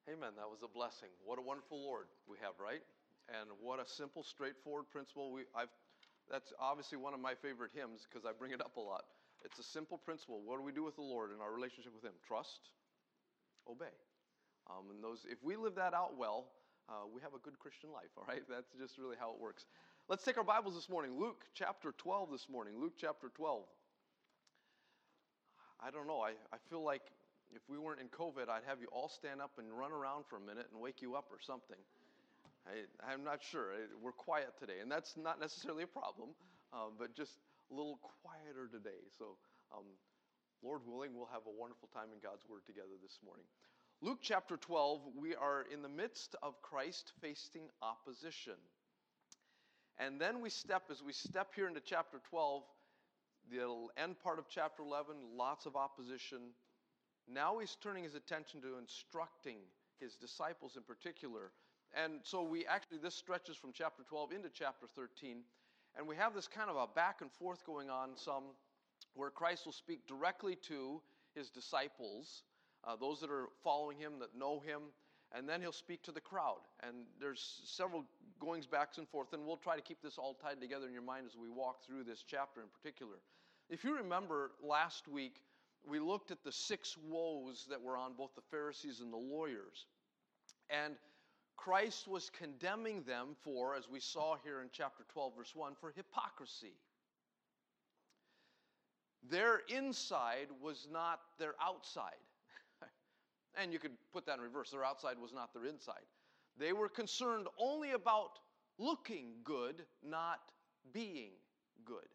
Amen. That was a blessing. What a wonderful Lord we have, right? And what a simple, straightforward principle. That's obviously one of my favorite hymns because I bring it up a lot. It's a simple principle. What do we do with the Lord in our relationship with Him? Trust, obey. And if we live that out well, we have a good Christian life, all right? That's just really how it works. Let's take our Bibles this morning. Luke chapter 12 this morning. Luke chapter 12. I don't know. I feel like if we weren't in COVID, I'd have you all stand up and run around for a minute and wake you up or something. I'm not sure. We're quiet today, and that's not necessarily a problem, but just a little quieter today. So, Lord willing, we'll have a wonderful time in God's Word together this morning. Luke chapter 12, we are in the midst of Christ facing opposition. And then as we step here into chapter 12, the end part of chapter 11, lots of opposition. Now he's turning his attention to instructing his disciples in particular. And so this stretches from chapter 12 into chapter 13. And we have this kind of a back and forth going on where Christ will speak directly to his disciples, those that are following him, that know him, and then he'll speak to the crowd. And there's several goings back and forth, and we'll try to keep this all tied together in your mind as we walk through this chapter in particular. If you remember last week, we looked at the 6 woes that were on both the Pharisees and the lawyers. And Christ was condemning them for, as we saw here in chapter 12, verse 1, for hypocrisy. Their inside was not their outside. And you could put that in reverse. Their outside was not their inside. They were concerned only about looking good, not being good.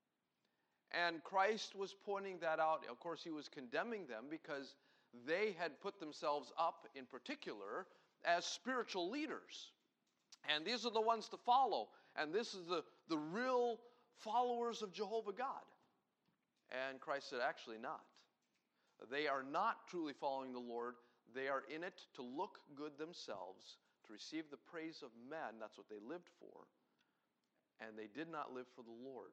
And Christ was pointing that out. Of course, he was condemning them because they had put themselves up, in particular, as spiritual leaders. And these are the ones to follow. And this is the real followers of Jehovah God. And Christ said, actually not. They are not truly following the Lord. They are in it to look good themselves, to receive the praise of men. That's what they lived for. And they did not live for the Lord.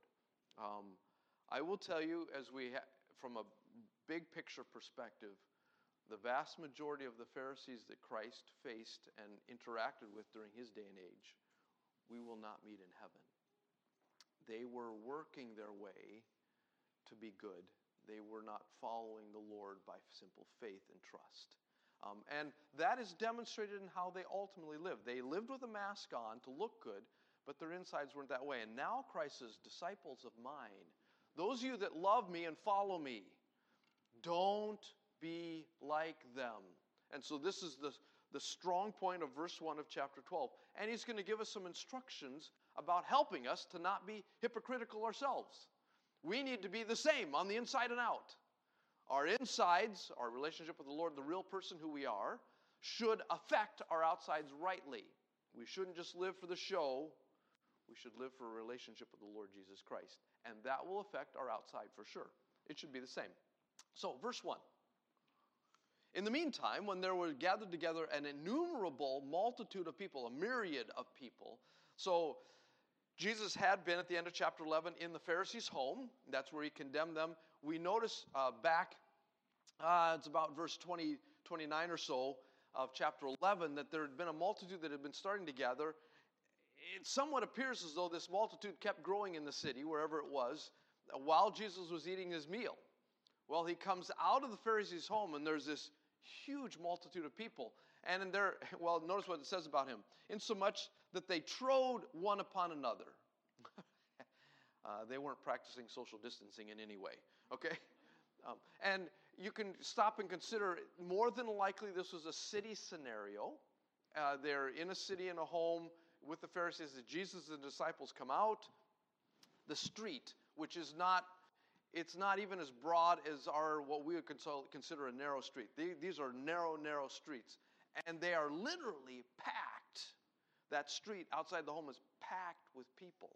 I will tell you, from a big picture perspective, the vast majority of the Pharisees that Christ faced and interacted with during his day and age, we will not meet in heaven. They were working their way to be good. They were not following the Lord by simple faith and trust. And that is demonstrated in how they ultimately lived. They lived with a mask on to look good, but their insides weren't that way. And now Christ says, disciples of mine, those of you that love me and follow me, don't be like them. And so this is the strong point of verse 1 of chapter 12. And he's going to give us some instructions about helping us to not be hypocritical ourselves. We need to be the same on the inside and out. Our insides, our relationship with the Lord, the real person who we are, should affect our outsides rightly. We shouldn't just live for the show. We should live for a relationship with the Lord Jesus Christ. And that will affect our outside for sure. It should be the same. So, verse 1. In the meantime, when there were gathered together an innumerable multitude of people, a myriad of people. So, Jesus had been at the end of chapter 11 in the Pharisees' home. That's where he condemned them. We notice it's about verse 20, 29 or so of chapter 11, that there had been a multitude that had been starting to gather. It somewhat appears as though this multitude kept growing in the city, wherever it was, while Jesus was eating his meal. Well, he comes out of the Pharisees' home, and there's this huge multitude of people. And notice what it says about him. Insomuch that they trode one upon another. They weren't practicing social distancing in any way, okay? And you can stop and consider, more than likely this was a city scenario. They're in a city, in a home with the Pharisees. As Jesus and the disciples come out, the street, which is it's not even as broad as what we would consider a narrow street. These are narrow streets. And they are literally packed. That street outside the home is packed with people.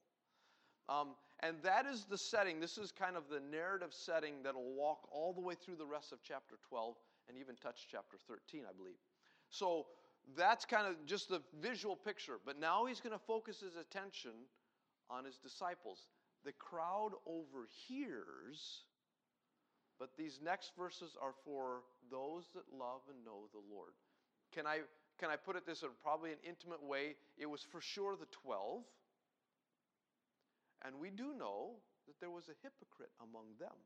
And that is the setting. This is kind of the narrative setting that will walk all the way through the rest of chapter 12 and even touch chapter 13, I believe. So that's kind of just the visual picture. But now he's going to focus his attention on his disciples. The crowd overhears, but these next verses are for those that love and know the Lord. Can I put it this in probably an intimate way? It was for sure the 12. And we do know that there was a hypocrite among them.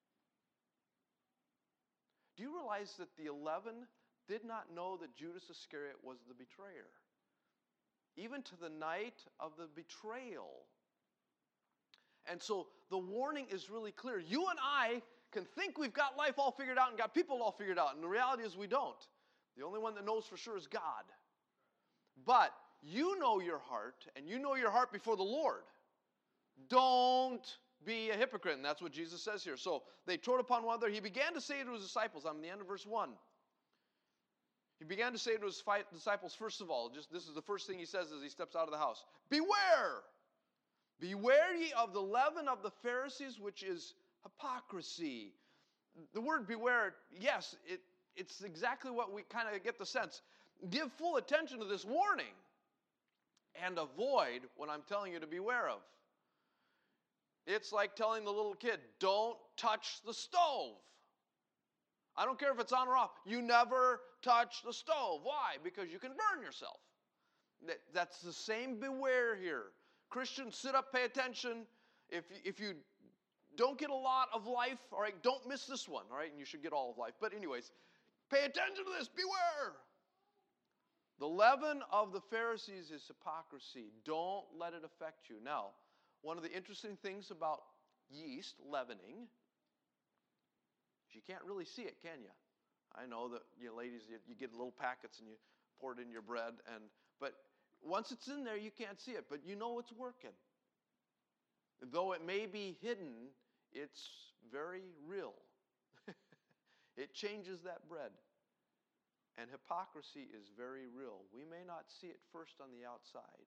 Do you realize that the 11 did not know that Judas Iscariot was the betrayer? Even to the night of the betrayal. And so the warning is really clear. You and I can think we've got life all figured out and got people all figured out. And the reality is we don't. The only one that knows for sure is God. But you know your heart, and you know your heart before the Lord. Don't be a hypocrite. And that's what Jesus says here. So they trod upon one another. He began to say to his disciples, I'm at the end of verse 1. He began to say to his disciples, first of all, this is the first thing he says as he steps out of the house. Beware! Beware ye of the leaven of the Pharisees, which is hypocrisy. The word beware, yes, it's exactly what we kind of get the sense. Give full attention to this warning and avoid what I'm telling you to beware of. It's like telling the little kid, don't touch the stove. I don't care if it's on or off. You never touch the stove. Why? Because you can burn yourself. That's the same beware here. Christians, sit up, pay attention. If you don't get a lot of life, all right, don't miss this one, all right? And you should get all of life. But anyways, pay attention to this. Beware. The leaven of the Pharisees is hypocrisy. Don't let it affect you. Now, one of the interesting things about yeast leavening is you can't really see it, can you? I know that you ladies, you get little packets and you pour it in your bread, but once it's in there, you can't see it, but you know it's working. Though it may be hidden, it's very real. It changes that bread. And hypocrisy is very real. We may not see it first on the outside,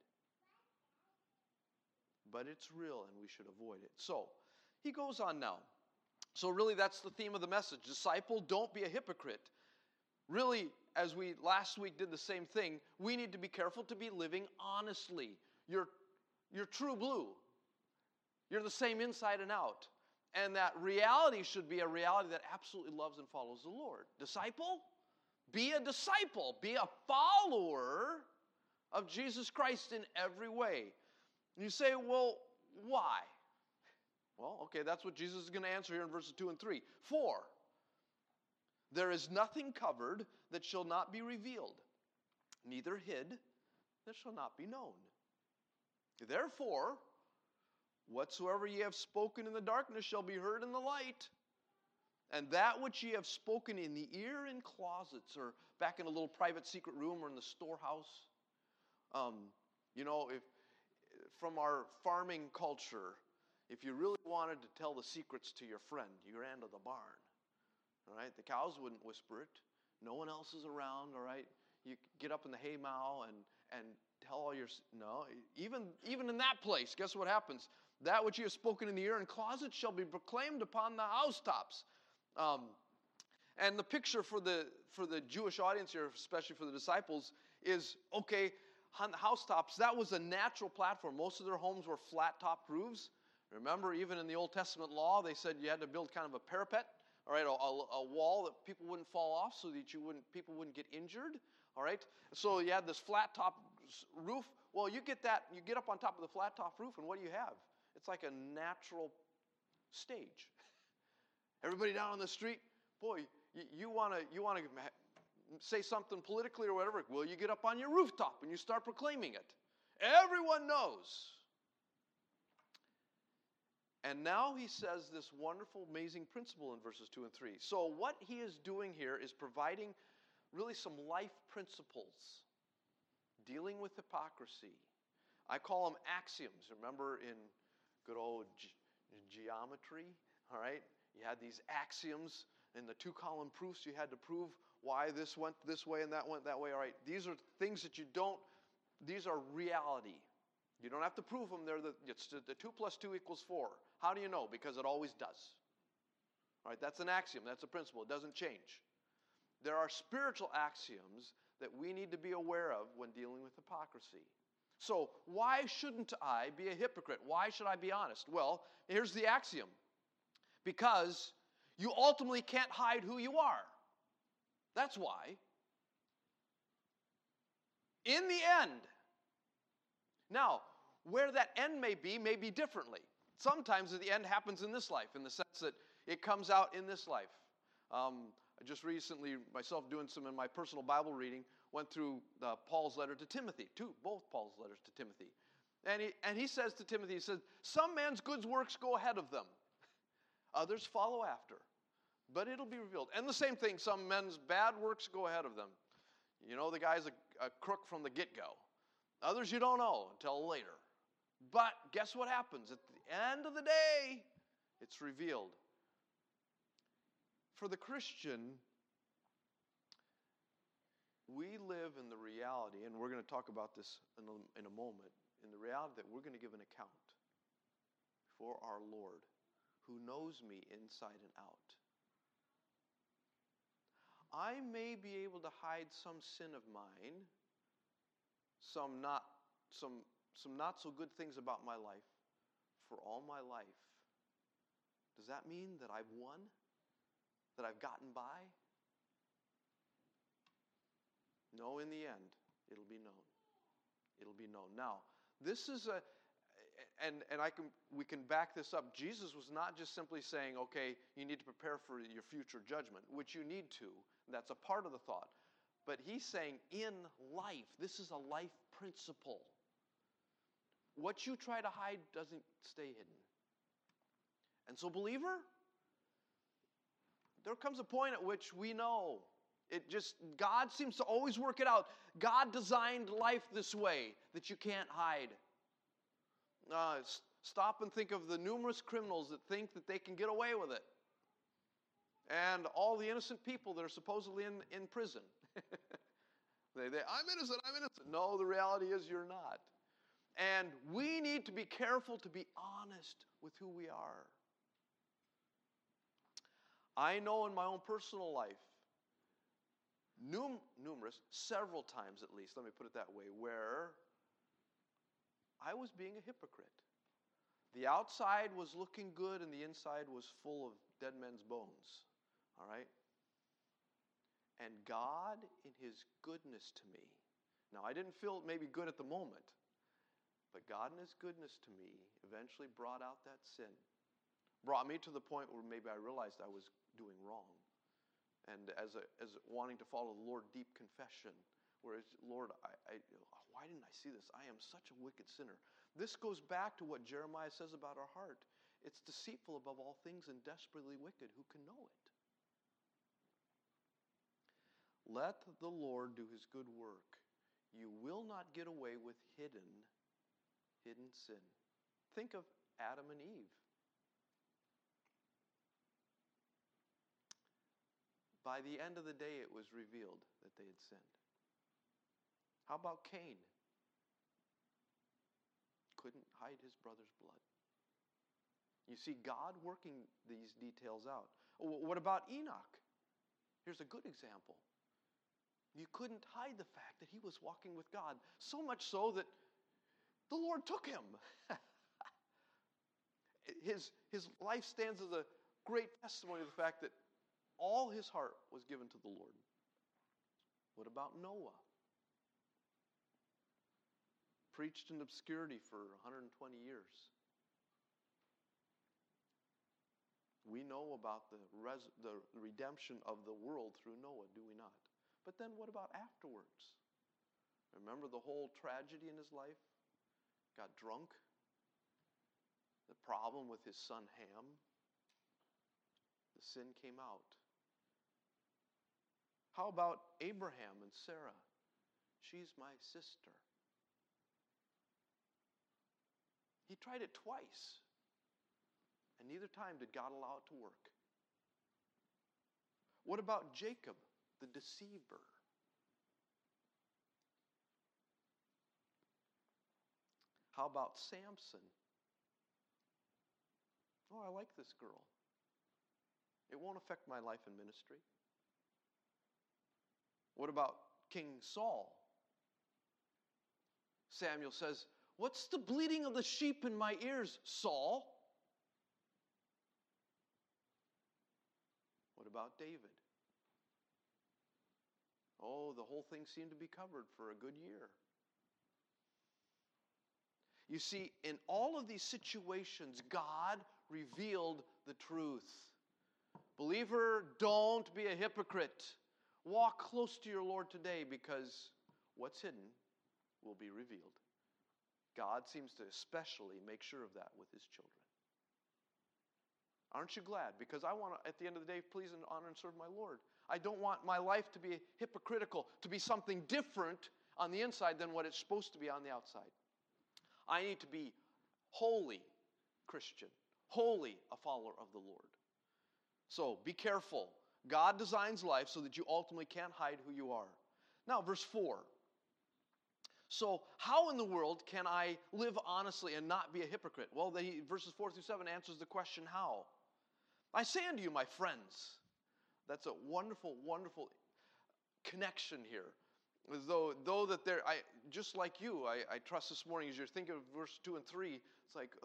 but it's real and we should avoid it. So, he goes on now. So really that's the theme of the message. Disciple, don't be a hypocrite. Really, as we last week did the same thing, we need to be careful to be living honestly. You're true blue. You're the same inside and out. And that reality should be a reality that absolutely loves and follows the Lord. Disciple? Be a disciple. Be a follower of Jesus Christ in every way. You say, well, why? Well, okay, that's what Jesus is going to answer here in verses 2 and 3. For there is nothing covered that shall not be revealed, neither hid that shall not be known. Therefore, whatsoever ye have spoken in the darkness shall be heard in the light. And that which ye have spoken in the ear in closets, or back in a little private secret room, or in the storehouse. If from our farming culture, if you really wanted to tell the secrets to your friend, you ran to the barn. All right, the cows wouldn't whisper it. No one else is around. All right, you get up in the hay mow and tell all your even in that place. Guess what happens? That which you have spoken in the ear in closets shall be proclaimed upon the housetops. And the picture for the Jewish audience here, especially for the disciples, is okay. On the housetops, that was a natural platform. Most of their homes were flat-topped roofs. Remember, even in the Old Testament law, they said you had to build kind of a parapet, all right, a wall that people wouldn't fall off, so that people wouldn't get injured, all right. So you had this flat-top roof. Well, you get up on top of the flat-top roof, and what do you have? It's like a natural stage. Everybody down on the street, boy, you want to say something politically or whatever. Well, you get up on your rooftop and you start proclaiming it. Everyone knows. And now he says this wonderful, amazing principle in verses 2 and 3. So what he is doing here is providing really some life principles dealing with hypocrisy. I call them axioms. Remember in good old geometry, all right? You had these axioms in the two-column proofs. You had to prove why this went this way and that went that way. All right, these are things that these are reality. You don't have to prove them. It's the 2 plus 2 equals 4. How do you know? Because it always does. All right, that's an axiom. That's a principle. It doesn't change. There are spiritual axioms that we need to be aware of when dealing with hypocrisy. So why shouldn't I be a hypocrite? Why should I be honest? Well, here's the axiom. Because you ultimately can't hide who you are. That's why. In the end. Now, where that end may be differently. Sometimes the end happens in this life, in the sense that it comes out in this life. I just recently, myself doing some in my personal Bible reading, went through Paul's letter to Timothy, both Paul's letters to Timothy. And he says to Timothy, he says, some man's good works go ahead of them. Others follow after. But it'll be revealed. And the same thing, some men's bad works go ahead of them. You know the guy's a crook from the get-go. Others you don't know until later. But guess what happens? At the end of the day, it's revealed. For the Christian, we live in the reality, and we're going to talk about this in a moment, in the reality that we're going to give an account before our Lord, who knows me inside and out. I may be able to hide some sin of mine, some not so good things about my life for all my life. Does that mean that I've won? That I've gotten by? No, in the end, it'll be known. It'll be known. Now, this is we can back this up. Jesus was not just simply saying, okay, you need to prepare for your future judgment, which you need to. That's a part of the thought. But he's saying in life, this is a life principle. What you try to hide doesn't stay hidden. And so, believer, there comes a point at which we know. God seems to always work it out. God designed life this way, that you can't hide. Stop and think of the numerous criminals that think that they can get away with it. And all the innocent people that are supposedly in prison. I'm innocent, I'm innocent. No, the reality is you're not. And we need to be careful to be honest with who we are. I know in my own personal life, numerous, several times at least, let me put it that way, where I was being a hypocrite. The outside was looking good and the inside was full of dead men's bones. All right? And God, in His goodness to me, now I didn't feel maybe good at the moment, but God in His goodness to me eventually brought out that sin. Brought me to the point where maybe I realized I was doing wrong. And as wanting to follow the Lord, deep confession, whereas, Lord, why didn't I see this? I am such a wicked sinner. This goes back to what Jeremiah says about our heart. It's deceitful above all things and desperately wicked. Who can know it? Let the Lord do His good work. You will not get away with hidden sin. Think of Adam and Eve. By the end of the day, it was revealed that they had sinned. How about Cain? Couldn't hide his brother's blood. You see God working these details out. What about Enoch? Here's a good example. You couldn't hide the fact that he was walking with God, so much so that the Lord took him. His life stands as a great testimony of the fact that all his heart was given to the Lord. What about Noah? Preached in obscurity for 120 years. We know about the redemption of the world through Noah, do we not? But then what about afterwards? Remember the whole tragedy in his life? Got drunk. The problem with his son Ham. The sin came out. How about Abraham and Sarah? She's my sister. He tried it twice. And neither time did God allow it to work. What about Jacob, the deceiver? How about Samson? Oh, I like this girl. It won't affect my life and ministry. What about King Saul? Samuel says, "What's the bleating of the sheep in my ears, Saul?" What about David? Oh, the whole thing seemed to be covered for a good year. You see, in all of these situations, God revealed the truth. Believer, don't be a hypocrite. Walk close to your Lord today, because what's hidden will be revealed. God seems to especially make sure of that with his children. Aren't you glad? Because I want to, at the end of the day, please and honor and serve my Lord. I don't want my life to be hypocritical, to be something different on the inside than what it's supposed to be on the outside. I need to be holy Christian, holy a follower of the Lord. So be careful. God designs life so that you ultimately can't hide who you are. Now, verse 4. So how in the world can I live honestly and not be a hypocrite? Well, verses 4 through 7 answers the question, how? I say unto you, my friends. That's a wonderful, wonderful connection here. Though that there, just like you, I trust this morning as you're thinking of verse 2 and 3, it's like,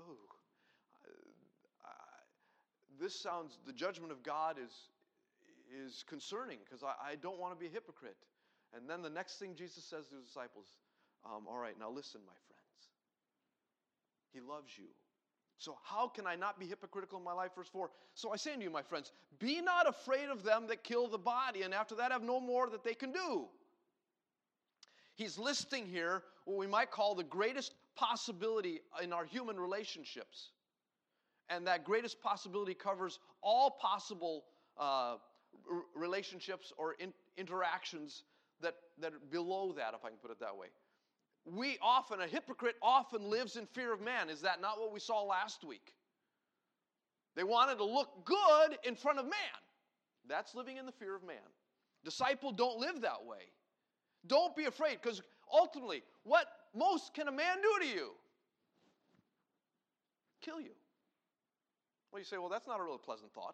this sounds, the judgment of God is concerning, because I don't want to be a hypocrite. And then the next thing Jesus says to his disciples, all right, now listen, my friends. He loves you. So how can I not be hypocritical in my life? Verse 4, so I say unto you, my friends, be not afraid of them that kill the body, and after that have no more that they can do. He's listing here what we might call the greatest possibility in our human relationships. And that greatest possibility covers all possible relationships or interactions that are below that, if I can put it that way. A hypocrite often lives in fear of man. Is that not what we saw last week? They wanted to look good in front of man. That's living in the fear of man. Disciple, don't live that way. Don't be afraid, because ultimately, what most can a man do to you? Kill you. Well, you say, well, that's not a really pleasant thought.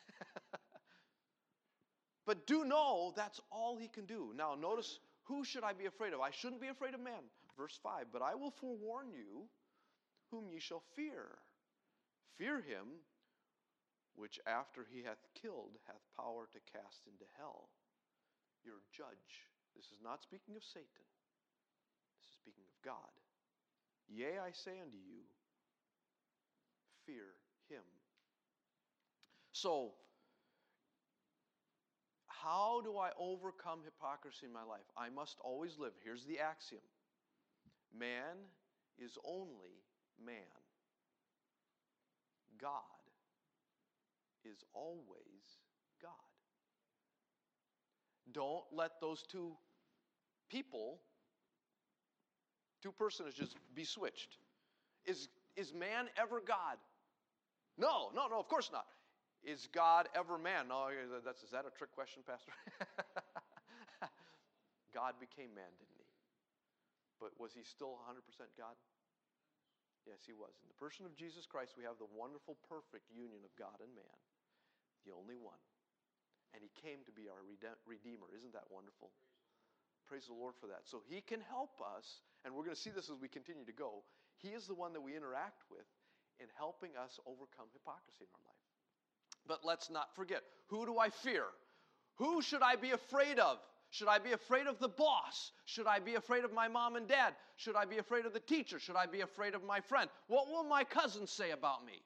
But do know that's all he can do. Now, notice, who should I be afraid of? I shouldn't be afraid of man. Verse 5, but I will forewarn you whom ye shall fear. Fear him which after he hath killed hath power to cast into hell. Your judge. This is not speaking of Satan. This is speaking of God. Yea, I say unto you, fear him. So, how do I overcome hypocrisy in my life? I must always live. Here's the axiom. Man is only man. God is always God. Don't let those two personages be switched. Is man ever God? No, of course not. Is God ever man? No, is that a trick question, Pastor? God became man, didn't he? But was he still 100% God? Yes, he was. In the person of Jesus Christ, we have the wonderful, perfect union of God and man, the only one. And he came to be our Redeemer. Isn't that wonderful? Praise the Lord for that. So he can help us, and we're going to see this as we continue to go. He is the one that we interact with in helping us overcome hypocrisy in our life. But let's not forget, who do I fear? Who should I be afraid of? Should I be afraid of the boss? Should I be afraid of my mom and dad? Should I be afraid of the teacher? Should I be afraid of my friend? What will my cousins say about me?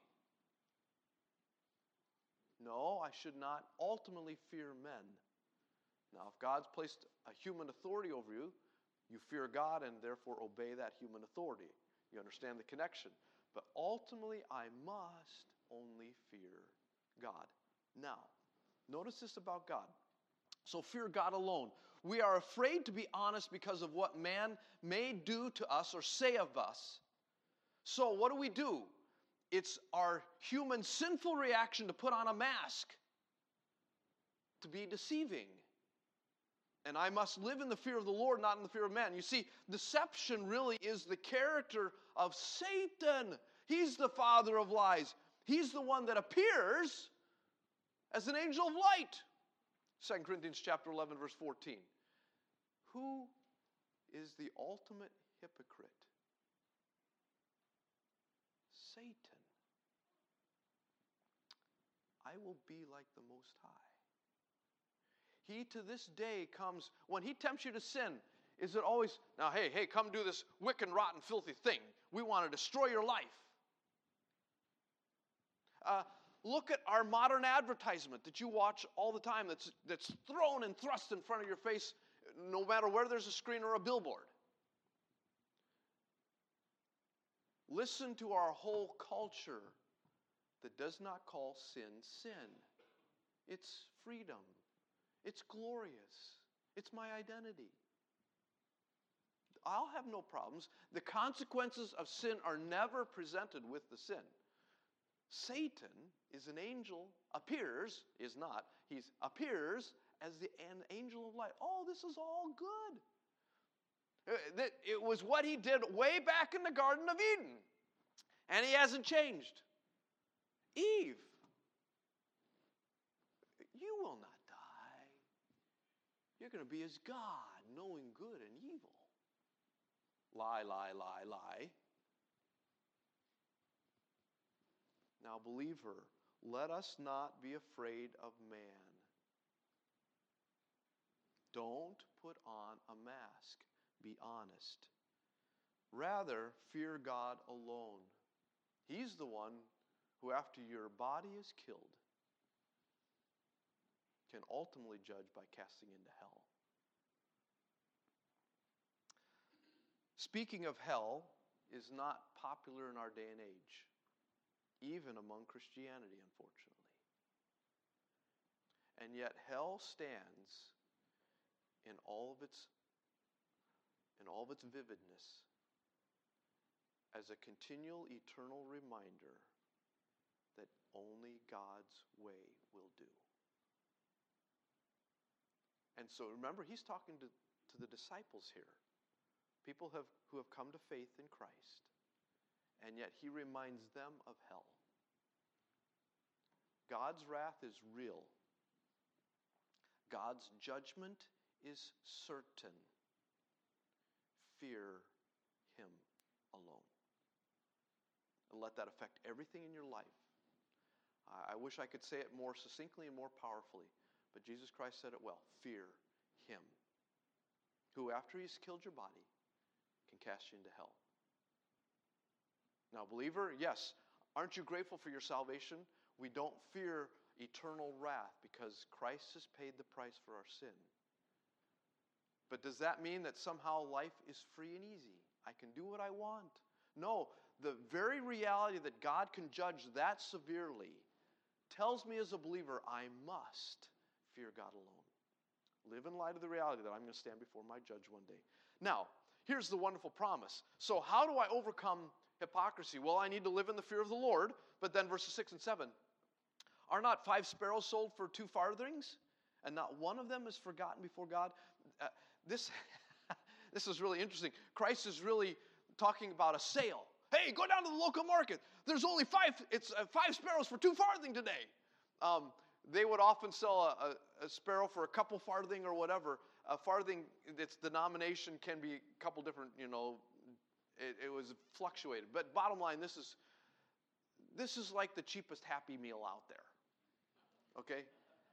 No, I should not ultimately fear men. Now, if God's placed a human authority over you, you fear God and therefore obey that human authority. You understand the connection. But ultimately, I must only fear God. Now, notice this about God. So fear God alone. We are afraid to be honest because of what man may do to us or say of us. So what do? It's our human sinful reaction to put on a mask, to be deceiving. And I must live in the fear of the Lord, not in the fear of man. You see, deception really is the character of Satan. He's the father of lies. He's the one that appears as an angel of light. 2 Corinthians chapter 11, verse 14. Who is the ultimate hypocrite? Satan. I will be like the Most High. He to this day comes, when he tempts you to sin, is it always, now hey, come do this wicked, rotten, filthy thing. We want to destroy your life. Look at our modern advertisement that you watch all the time that's thrown and thrust in front of your face no matter where there's a screen or a billboard. Listen to our whole culture that does not call sin. It's freedom. It's glorious. It's my identity. I'll have no problems. The consequences of sin are never presented with the sin. Satan is an angel, appears as an angel of light. Oh, this is all good. It was what he did way back in the Garden of Eden. And he hasn't changed. Eve, you will not die. You're going to be as God, knowing good and evil. Lie, lie, lie, lie. Now, believer, let us not be afraid of man. Don't put on a mask. Be honest. Rather, fear God alone. He's the one who, after your body is killed, can ultimately judge by casting into hell. Speaking of hell is not popular in our day and age, even among Christianity, unfortunately. And yet hell stands in all of its vividness as a continual eternal reminder that only God's way will do. And so remember, he's talking to the disciples here. People who have come to faith in Christ. And yet he reminds them of hell. God's wrath is real. God's judgment is certain. Fear him alone. And let that affect everything in your life. I wish I could say it more succinctly and more powerfully, but Jesus Christ said it well. Fear him, who after he's killed your body can cast you into hell. Now, believer, yes, aren't you grateful for your salvation? We don't fear eternal wrath because Christ has paid the price for our sin. But does that mean that somehow life is free and easy? I can do what I want? No, the very reality that God can judge that severely tells me as a believer I must fear God alone. Live in light of the reality that I'm going to stand before my judge one day. Now, here's the wonderful promise. So how do I overcome hypocrisy? Well, I need to live in the fear of the Lord. But then verses 6 and 7. Are not 5 sparrows sold for 2 farthings? And not one of them is forgotten before God? This is really interesting. Christ is really talking about a sale. Hey, go down to the local market. There's only 5 sparrows for 2 farthing today. They would often sell a sparrow for a couple farthing or whatever. A farthing, its denomination can be a couple different, it was fluctuated. But bottom line, this is like the cheapest Happy Meal out there. Okay?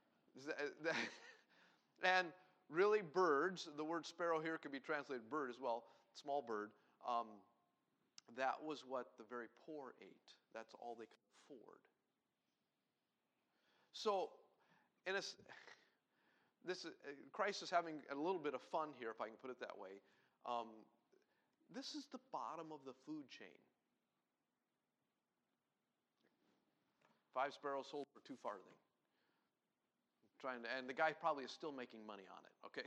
And really birds, the word sparrow here can be translated bird as well, small bird. That was what the very poor ate. That's all they could afford. So, Christ is having a little bit of fun here, if I can put it that way. This is the bottom of the food chain. 5 sparrows sold for 2 farthing. And the guy probably is still making money on it, okay?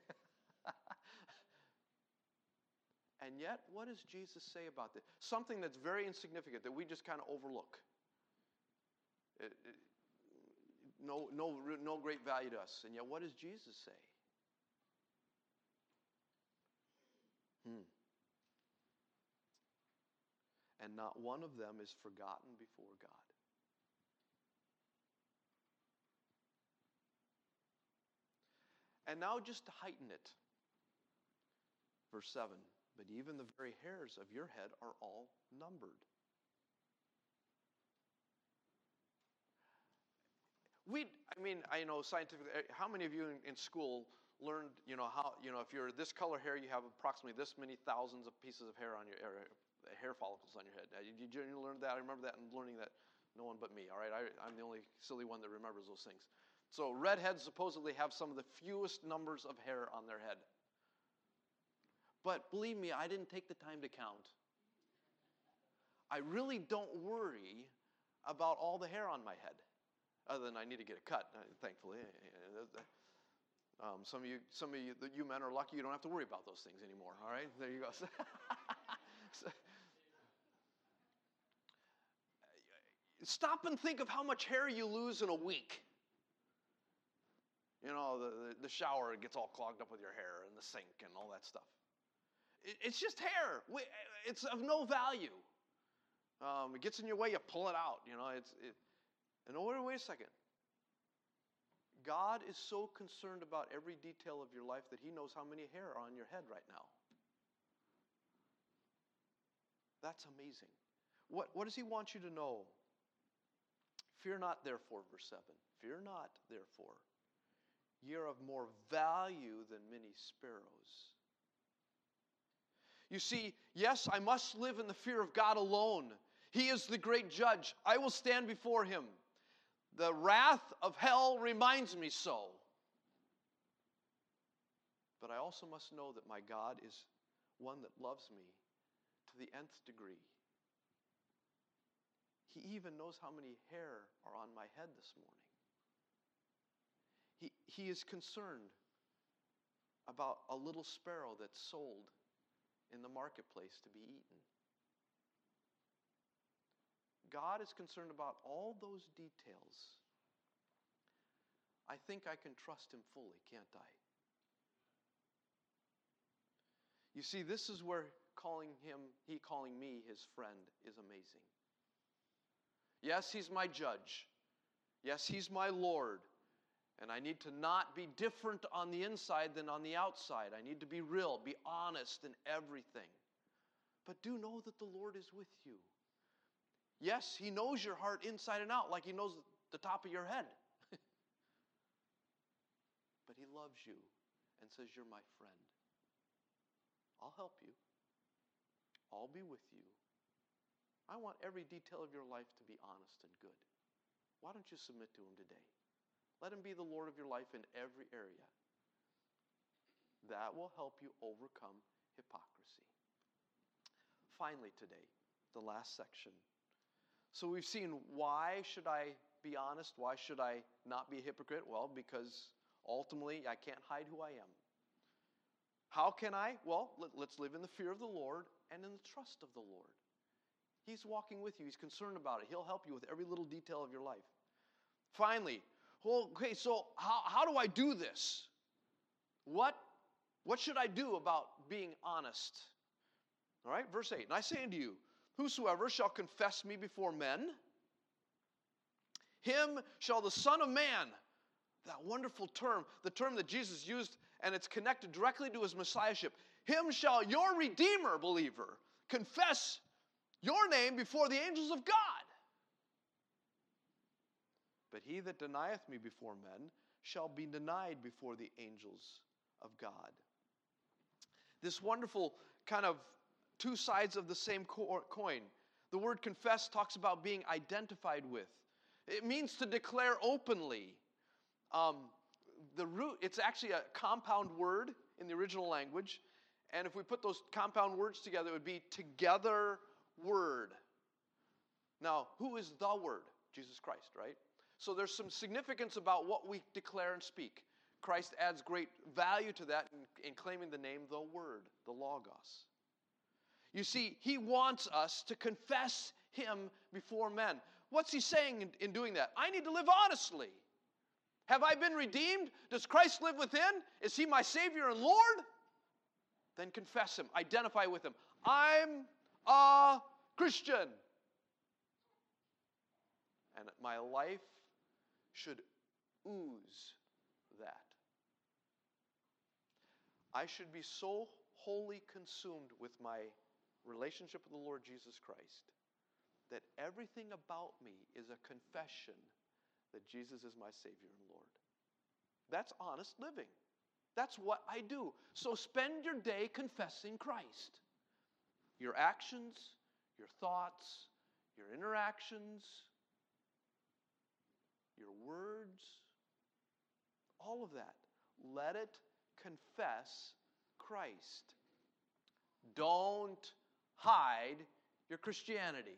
And yet, what does Jesus say about this? Something that's very insignificant that we just kind of overlook. No great value to us. And yet, what does Jesus say? And not one of them is forgotten before God. And now just to heighten it, verse 7, but even the very hairs of your head are all numbered. I mean, I know scientifically, how many of you in school learned, how, if you're this color hair, you have approximately this many thousands of pieces of hair on your hair follicles on your head. Did you learn that? I remember that and learning that. No one but me, all right? I'm the only silly one that remembers those things. So redheads supposedly have some of the fewest numbers of hair on their head. But believe me, I didn't take the time to count. I really don't worry about all the hair on my head, other than I need to get a cut, thankfully. Some of you men are lucky you don't have to worry about those things anymore, all right? There you go. Stop and think of how much hair you lose in a week. The shower gets all clogged up with your hair and the sink and all that stuff. It's just hair. It's of no value. It gets in your way, you pull it out. And wait a second. God is so concerned about every detail of your life that he knows how many hair are on your head right now. That's amazing. What does he want you to know? Fear not, therefore, verse 7. Fear not, therefore. Ye are of more value than many sparrows. You see, yes, I must live in the fear of God alone. He is the great judge. I will stand before him. The wrath of hell reminds me so. But I also must know that my God is one that loves me to the nth degree. He even knows how many hair are on my head this morning. He is concerned about a little sparrow that's sold in the marketplace to be eaten. God is concerned about all those details. I think I can trust him fully, can't I? You see, this is where he calling me his friend is amazing. Yes, he's my judge. Yes, he's my Lord. And I need to not be different on the inside than on the outside. I need to be real, be honest in everything. But do know that the Lord is with you. Yes, he knows your heart inside and out like he knows the top of your head. But he loves you and says, you're my friend. I'll help you. I'll be with you. I want every detail of your life to be honest and good. Why don't you submit to him today? Let him be the Lord of your life in every area. That will help you overcome hypocrisy. Finally today, the last section. So we've seen, why should I be honest? Why should I not be a hypocrite? Well, because ultimately I can't hide who I am. How can I? Well, let's live in the fear of the Lord and in the trust of the Lord. He's walking with you. He's concerned about it. He'll help you with every little detail of your life. Finally, okay, so how do I do this? What should I do about being honest? All right, verse 8. And I say unto you, whosoever shall confess me before men, him shall the Son of Man, that wonderful term, the term that Jesus used, and it's connected directly to his messiahship, him shall your Redeemer, believer, confess your name before the angels of God. But he that denieth me before men shall be denied before the angels of God. This wonderful kind of two sides of the same coin. The word confess talks about being identified with. It means to declare openly. The root, it's actually a compound word in the original language. And if we put those compound words together, it would be together word. Now, who is the Word? Jesus Christ, right? So there's some significance about what we declare and speak. Christ adds great value to that in claiming the name, the Word, the Logos. You see, he wants us to confess him before men. What's he saying in doing that? I need to live honestly. Have I been redeemed? Does Christ live within? Is he my Savior and Lord? Then confess him. Identify with him. I'm a Christian. And my life should ooze that. I should be so wholly consumed with my relationship with the Lord Jesus Christ that everything about me is a confession that Jesus is my Savior and Lord. That's honest living. That's what I do. So spend your day confessing Christ. Your actions, your thoughts, your interactions, your words, all of that. Let it confess Christ. Don't hide your Christianity.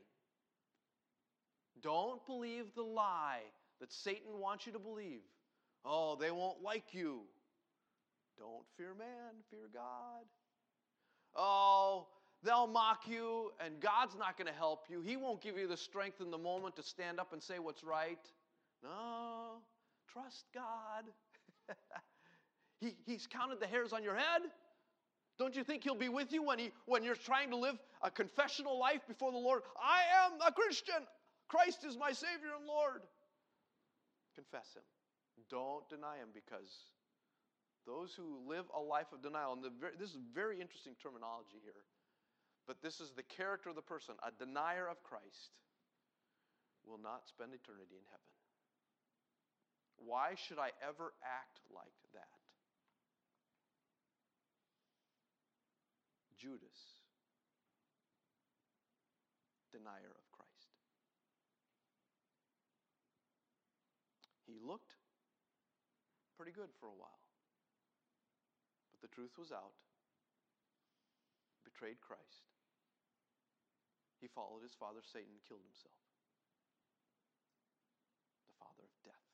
Don't believe the lie that Satan wants you to believe. Oh, they won't like you. Don't fear man, fear God. Oh, they'll mock you, and God's not going to help you. He won't give you the strength in the moment to stand up and say what's right. No, trust God. He's counted the hairs on your head. Don't you think He'll be with you when you're trying to live a confessional life before the Lord? I am a Christian. Christ is my Savior and Lord. Confess Him. Don't deny Him, because those who live a life of denial, and this is very interesting terminology here, but this is the character of the person, a denier of Christ, will not spend eternity in heaven. Why should I ever act like that? Judas, denier of Christ. He looked pretty good for a while, but the truth was out. Betrayed Christ. He followed his father Satan and killed himself. The father of death.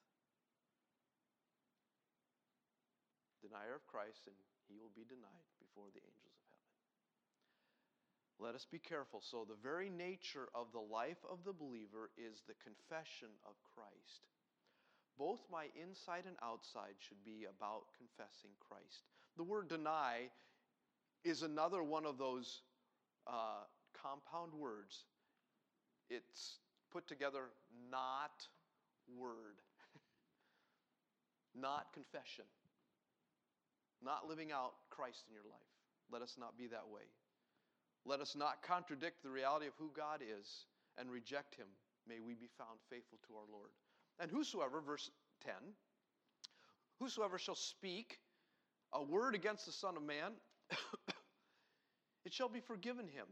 Denier of Christ, and he will be denied before the angels of heaven. Let us be careful. So the very nature of the life of the believer is the confession of Christ. Both my inside and outside should be about confessing Christ. The word deny is another one of those compound words. It's put together, not word. Not confession. Not living out Christ in your life. Let us not be that way. Let us not contradict the reality of who God is and reject Him. May we be found faithful to our Lord. And whosoever, verse 10, whosoever shall speak a word against the Son of Man, it shall be forgiven him.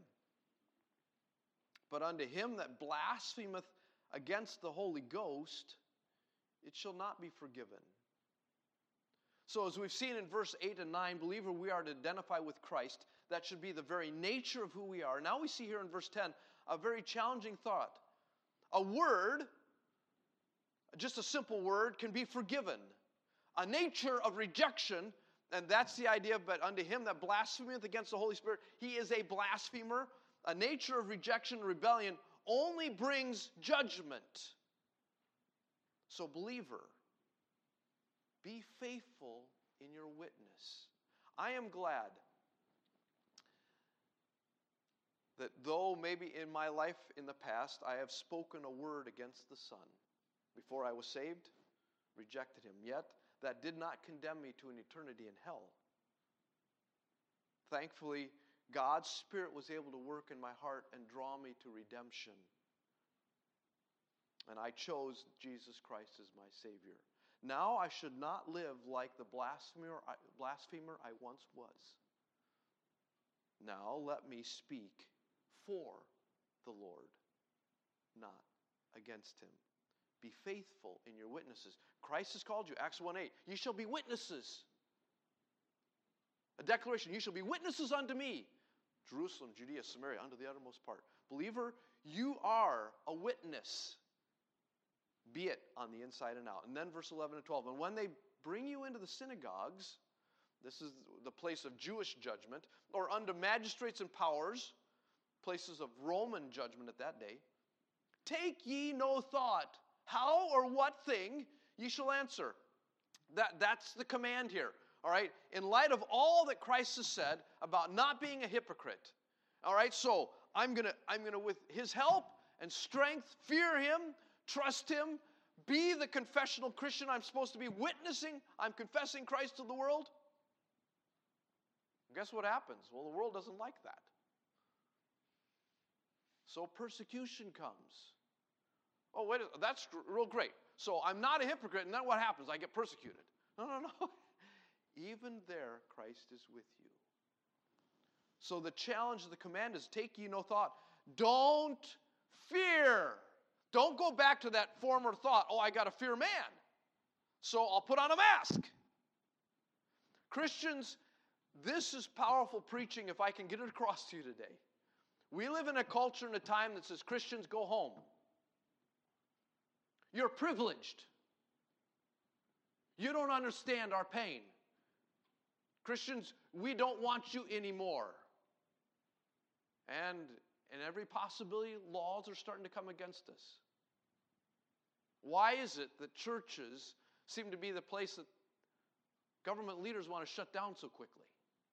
But unto him that blasphemeth against the Holy Ghost, it shall not be forgiven. So as we've seen in verse 8 and 9, believer, we are to identify with Christ. That should be the very nature of who we are. Now we see here in verse 10 a very challenging thought. A word, just a simple word, can be forgiven. A nature of rejection, and that's the idea, but unto him that blasphemeth against the Holy Spirit, he is a blasphemer. A nature of rejection and rebellion only brings judgment. So believer, be faithful in your witness. I am glad that though maybe in my life in the past I have spoken a word against the Son, before I was saved, rejected Him, yet that did not condemn me to an eternity in hell. Thankfully, God's Spirit was able to work in my heart and draw me to redemption. And I chose Jesus Christ as my Savior. Now I should not live like the blasphemer I once was. Now let me speak for the Lord, not against Him. Be faithful in your witnesses. Christ has called you, Acts 1:8. You shall be witnesses. A declaration, you shall be witnesses unto me. Jerusalem, Judea, Samaria, unto the uttermost part. Believer, you are a witness. Be it on the inside and out. And then verse 11 and 12. And when they bring you into the synagogues, this is the place of Jewish judgment, or under magistrates and powers, places of Roman judgment at that day, take ye no thought how or what thing ye shall answer. That's the command here. All right? In light of all that Christ has said about not being a hypocrite. All right? So I'm gonna with His help and strength, fear Him, trust Him, be the confessional Christian I'm supposed to be, witnessing. I'm confessing Christ to the world. Guess what happens? Well, the world doesn't like that. So persecution comes. Oh, wait, that's real great. so I'm not a hypocrite, and then what happens? I get persecuted. No. Even there, Christ is with you. So the challenge of the command is, take ye no thought. Don't fear. Don't go back to that former thought, oh, I got to fear man, so I'll put on a mask. Christians, this is powerful preaching if I can get it across to you today. We live in a culture and a time that says, Christians, go home. You're privileged. You don't understand our pain. Christians, we don't want you anymore. And in every possibility, laws are starting to come against us. Why is it that churches seem to be the place that government leaders want to shut down so quickly?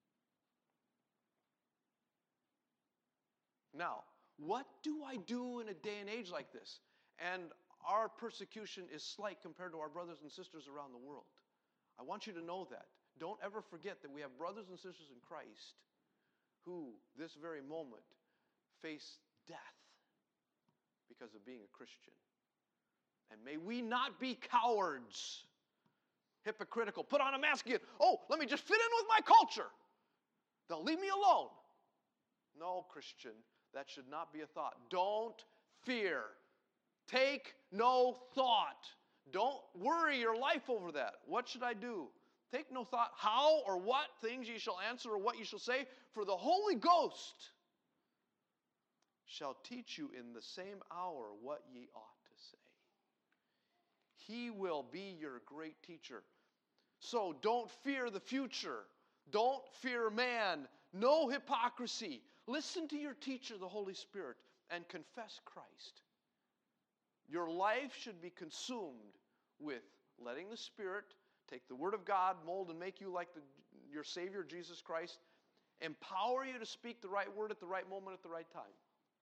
Now, what do I do in a day and age like this? And our persecution is slight compared to our brothers and sisters around the world. I want you to know that. Don't ever forget that we have brothers and sisters in Christ who, this very moment, face death because of being a Christian. And may we not be cowards, hypocritical, put on a mask again. Oh, let me just fit in with my culture. They'll leave me alone. No, Christian, that should not be a thought. Don't fear. Take no thought. Don't worry your life over that. What should I do? Take no thought how or what things ye shall answer or what ye shall say, for the Holy Ghost shall teach you in the same hour what ye ought to say. He will be your great teacher. So don't fear the future. Don't fear man. No hypocrisy. Listen to your teacher, the Holy Spirit, and confess Christ. Your life should be consumed with letting the Spirit take the Word of God, mold and make you like your Savior, Jesus Christ, empower you to speak the right word at the right moment at the right time.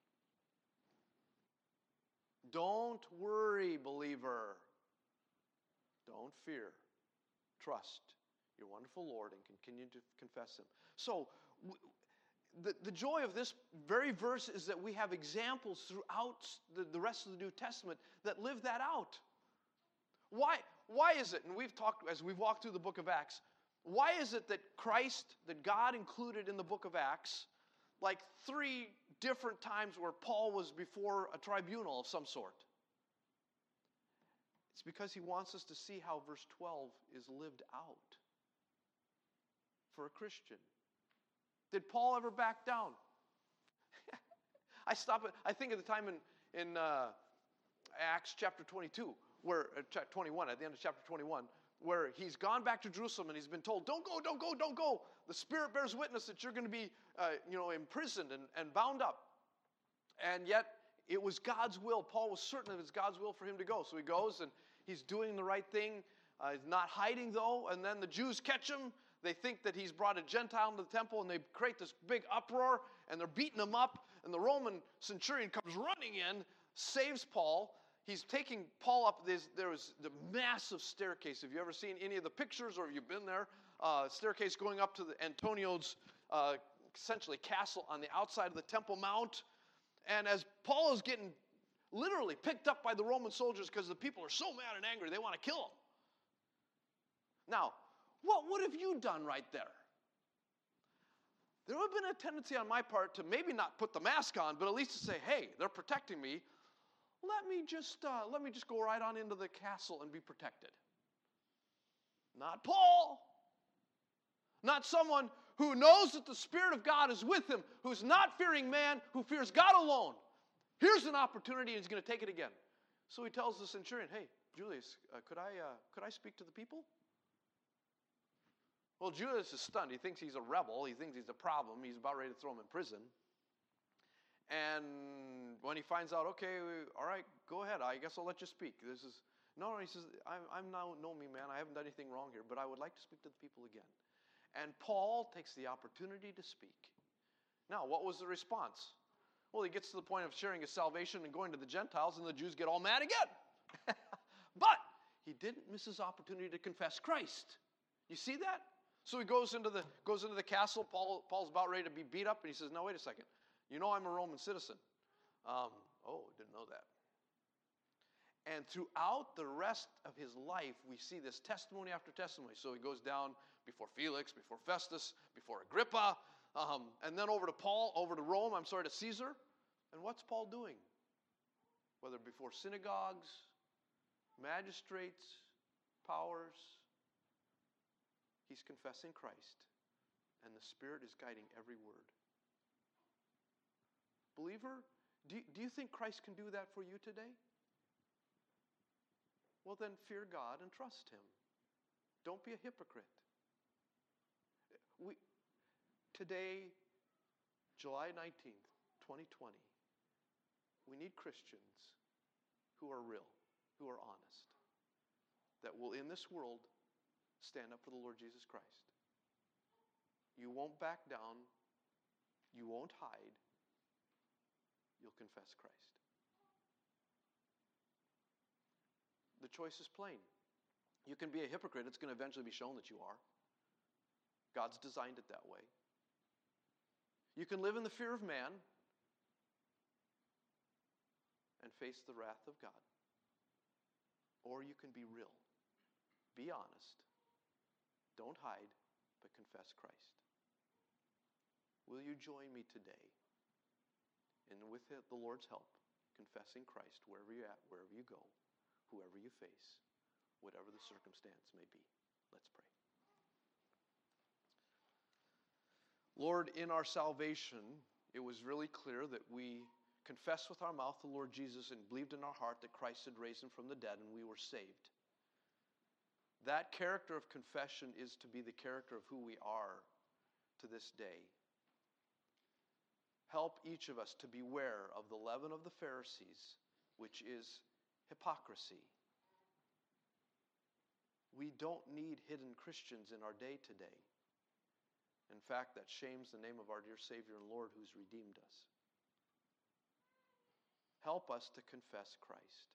Don't worry, believer. Don't fear. Trust your wonderful Lord and continue to confess Him. So, the joy of this very verse is that we have examples throughout the rest of the New Testament that live that out. Why is it, and we've talked as we've walked through the book of Acts, why is it that that God included in the book of Acts, like 3 different times where Paul was before a tribunal of some sort? It's because he wants us to see how verse 12 is lived out for a Christian. Did Paul ever back down? I think at the time in Acts chapter 22, where chapter 21, at the end of chapter 21, where he's gone back to Jerusalem and he's been told, don't go. The Spirit bears witness that you're going to be imprisoned and bound up. And yet it was God's will. Paul was certain that it's God's will for him to go. So he goes and he's doing the right thing. He's not hiding though. And then the Jews catch him. They think that he's brought a Gentile into the temple, and they create this big uproar, and they're beating him up, and the Roman centurion comes running in, saves Paul. He's taking Paul up. There was the massive staircase. Have you ever seen any of the pictures, or have you been there? Staircase going up to the Antonio's, essentially, castle on the outside of the Temple Mount. And as Paul is getting literally picked up by the Roman soldiers because the people are so mad and angry, they want to kill him. Now, what would have you done right there? There would have been a tendency on my part to maybe not put the mask on, but at least to say, hey, they're protecting me. Let me just go right on into the castle and be protected. Not Paul. Not someone who knows that the Spirit of God is with him, who's not fearing man, who fears God alone. Here's an opportunity, and he's going to take it again. So he tells the centurion, hey, Julius, could I speak to the people? Well, Julius is stunned. He thinks he's a rebel. He thinks he's a problem. He's about ready to throw him in prison. And when he finds out, okay, all right, go ahead. I guess I'll let you speak. No, he says, I'm now, no me, man. I haven't done anything wrong here, but I would like to speak to the people again. And Paul takes the opportunity to speak. Now, what was the response? Well, he gets to the point of sharing his salvation and going to the Gentiles, and the Jews get all mad again. But he didn't miss his opportunity to confess Christ. You see that? So he goes into the castle. Paul's about ready to be beat up, and he says, no, wait a second. You know I'm a Roman citizen. Didn't know that. And throughout the rest of his life, we see this testimony after testimony. So he goes down before Felix, before Festus, before Agrippa, and then over to Rome, to Caesar. And what's Paul doing? Whether before synagogues, magistrates, powers, he's confessing Christ, and the Spirit is guiding every word. Believer, do you think Christ can do that for you today? Well, then fear God and trust Him. Don't be a hypocrite. Today, July 19th, 2020, we need Christians who are real, who are honest, that will in this world stand up for the Lord Jesus Christ. You won't back down. You won't hide. You'll confess Christ. The choice is plain. You can be a hypocrite. It's going to eventually be shown that you are. God's designed it that way. You can live in the fear of man and face the wrath of God. Or you can be real. Be honest. Don't hide, but confess Christ. Will you join me today in, with the Lord's help, confessing Christ wherever you're at, wherever you go, whoever you face, whatever the circumstance may be? Let's pray. Lord, in our salvation, it was really clear that we confessed with our mouth the Lord Jesus and believed in our heart that Christ had raised him from the dead, and we were saved. That character of confession is to be the character of who we are to this day. Help each of us to beware of the leaven of the Pharisees, which is hypocrisy. We don't need hidden Christians in our day today. In fact, that shames the name of our dear Savior and Lord who's redeemed us. Help us to confess Christ.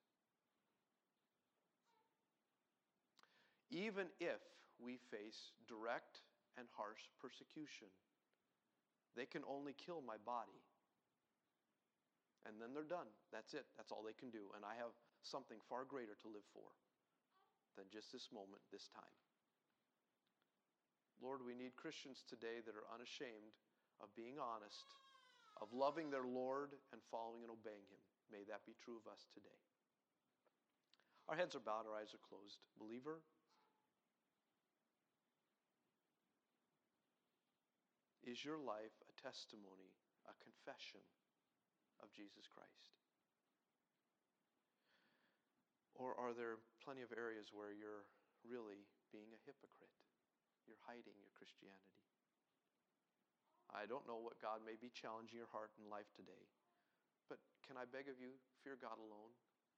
Even if we face direct and harsh persecution, they can only kill my body. And then they're done. That's it. That's all they can do. And I have something far greater to live for than just this moment, this time. Lord, we need Christians today that are unashamed of being honest, of loving their Lord and following and obeying Him. May that be true of us today. Our heads are bowed, our eyes are closed. Believer, is your life a testimony, a confession of Jesus Christ? Or are there plenty of areas where you're really being a hypocrite? You're hiding your Christianity. I don't know what God may be challenging your heart in life today, but can I beg of you, fear God alone?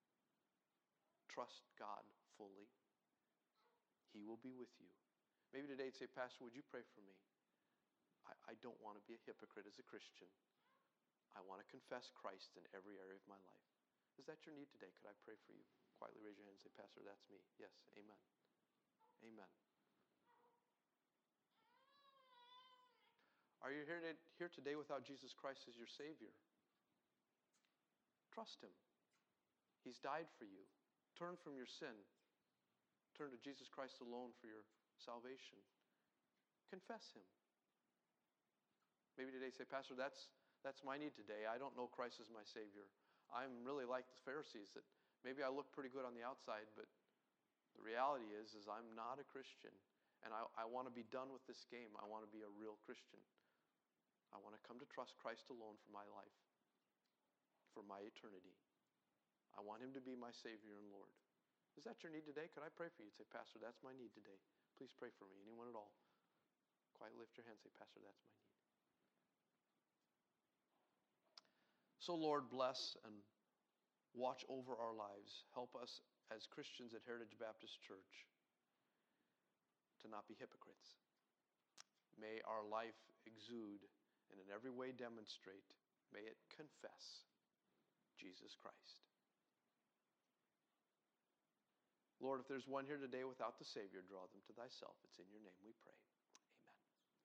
Trust God fully. He will be with you. Maybe today you'd say, Pastor, would you pray for me? I don't want to be a hypocrite as a Christian. I want to confess Christ in every area of my life. Is that your need today? Could I pray for you? Quietly raise your hand and say, Pastor, that's me. Yes, amen. Amen. Are you here today without Jesus Christ as your Savior? Trust Him. He's died for you. Turn from your sin. Turn to Jesus Christ alone for your salvation. Confess Him. Maybe today say, Pastor, that's my need today. I don't know Christ as my Savior. I'm really like the Pharisees, that maybe I look pretty good on the outside, but the reality is I'm not a Christian. And I want to be done with this game. I want to be a real Christian. I want to come to trust Christ alone for my life, for my eternity. I want Him to be my Savior and Lord. Is that your need today? Could I pray for you? Say, Pastor, that's my need today. Please pray for me. Anyone at all? Quietly lift your hand and say, Pastor, that's my need. So, Lord, bless and watch over our lives. Help us as Christians at Heritage Baptist Church to not be hypocrites. May our life exude and in every way demonstrate, may it confess Jesus Christ. Lord, if there's one here today without the Savior, draw them to thyself. It's in your name we pray.